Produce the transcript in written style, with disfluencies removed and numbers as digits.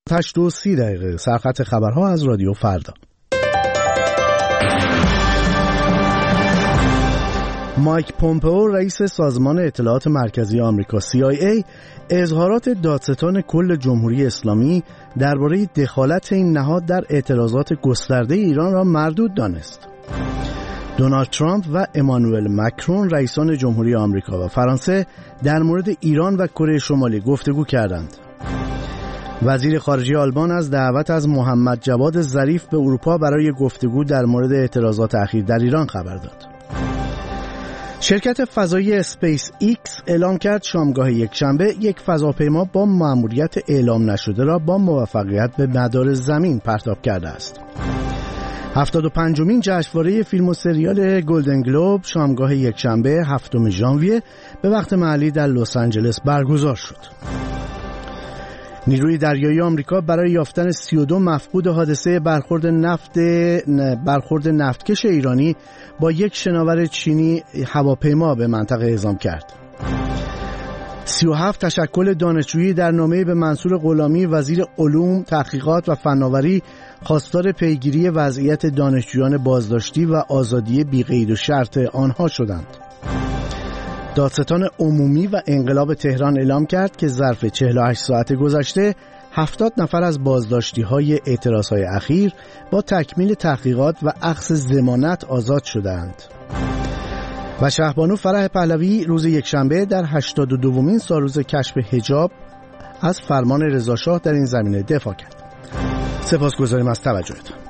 8:30 سرخط خبرها از رادیو فردا. مایک پومپئو رئیس سازمان اطلاعات مرکزی آمریکا CIA اظهارات دادستان کل جمهوری اسلامی درباره دخالت این نهاد در اعتراضات گسترده ایران را مردود دانست. دونالد ترامپ و امانوئل مکرون رئیسان جمهوری آمریکا و فرانسه در مورد ایران و کره شمالی گفتگو کردند. وزیر خارجه آلمان از دعوت از محمد جواد ظریف به اروپا برای گفتگو در مورد اعتراضات اخیر در ایران خبر داد. شرکت فضایی اسپیس ایکس اعلام کرد شامگاه یکشنبه یک فضاپیما با مأموریت اعلام نشده را با موفقیت به مدار زمین پرتاب کرده است. 75مین جشنواره فیلم و سریال گلدن گلوب شامگاه یکشنبه 7 ژانویه به وقت محلی در لس آنجلس برگزار شد. نیروی دریایی آمریکا برای یافتن 32 مفقود حادثه برخورد نفتکش ایرانی با یک شناور چینی هواپیما به منطقه اعزام کرد. 37 تشکل دانشجویی در نامه‌ای به منصور غلامی وزیر علوم، تحقیقات و فناوری خواستار پیگیری وضعیت دانشجویان بازداشتی و آزادی بی‌قید و شرط آنها شدند. دادستان عمومی و انقلاب تهران اعلام کرد که ظرف 48 ساعت گذشته 70 نفر از بازداشتی‌های اعتراضهای اخیر با تکمیل تحقیقات و اخذ ضمانت آزاد شدند. و شهبانو فرح پهلوی روز یکشنبه در 82مین سالروز کشف حجاب از فرمان رضا شاه در این زمینه دفاع کرد. سپاسگزاریم از توجهتان.